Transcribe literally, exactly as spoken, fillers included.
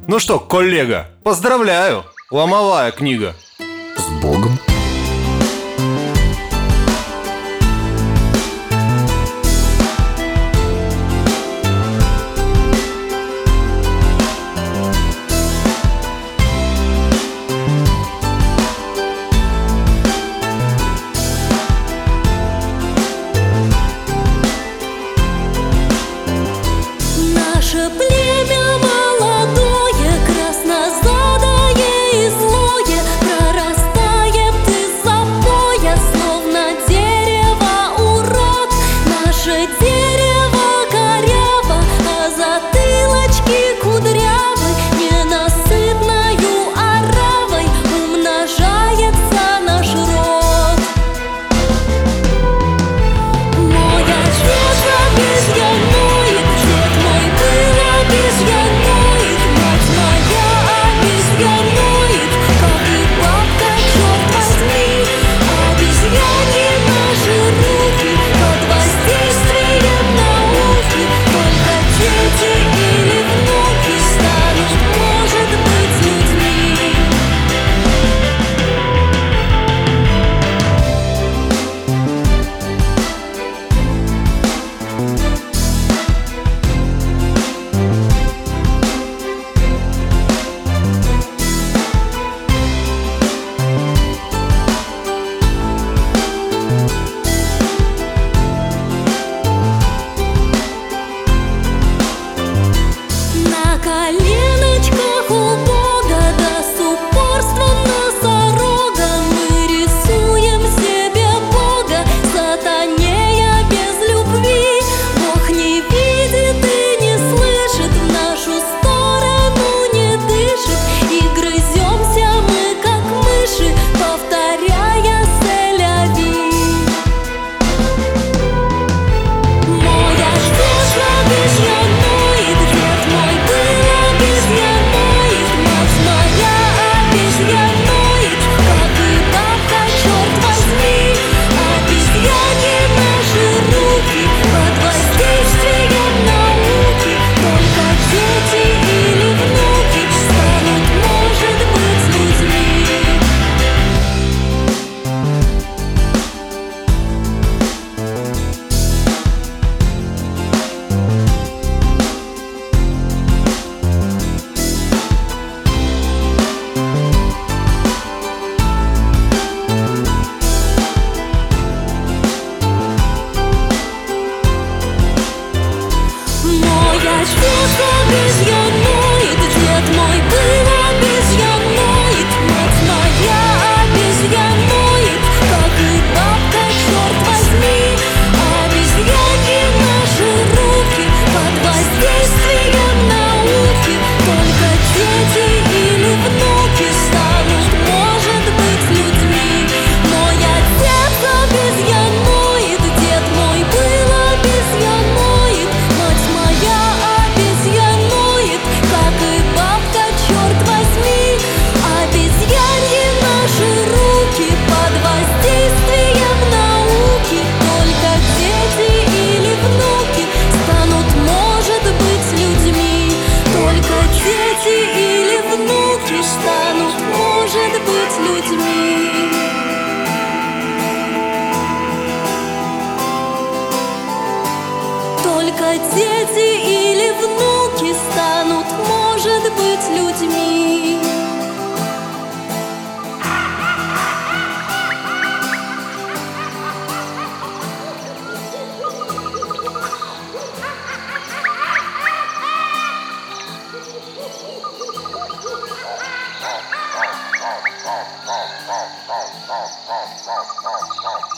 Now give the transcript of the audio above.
Ну что, коллега, поздравляю, ломовая книга. С Богом. Наше племя молодое, краснозадое и злое, прорастает из-за поя, словно дерево урод. Наше дерево коряво, а затылочки кудрявы, ненасытною оравой умножается наш род. Мой отец обезьяноид, дед мой был обезьяноид, мать моя обезьяноид, как и бабка, черт возьми. Обезьяне наши руки под воздействием науки, только дети или внуки станут, может быть, людьми. На коленочках у Бога, да с упорством носорога, мы рисуем себе Бога, сатанея без любви. Бог не видит и не слышит, в нашу сторону не дышит, и грыземся мы, как мыши, повторяя «се-ля-ви». Мой отец обезьяноид, дед мой был обезьяноид, мать моя обезьяноид, как и бабка, черт возьми. Обезьяне наши руки под воздействием науки, только дети или внуки станут, может быть, людьми. Мой отец обезьяноид, дед мой был обезьяноид, мать моя обезьяноид, как и бабка, черт возьми. Обезьяне наши руки под воздействием науки, только дети или внуки станут, может быть, людьми. Мой отец обезьяноид, дед мой был обезьяноид, мать моя обезьяноид, как и бабка, черт возьми. Обезьяньи наши руки под воздействием науки, только дети или внуки станут, может быть, людьми. Только дети или внуки станут, может быть, людьми. Только дети или внуки станут, может быть, людьми. Bye.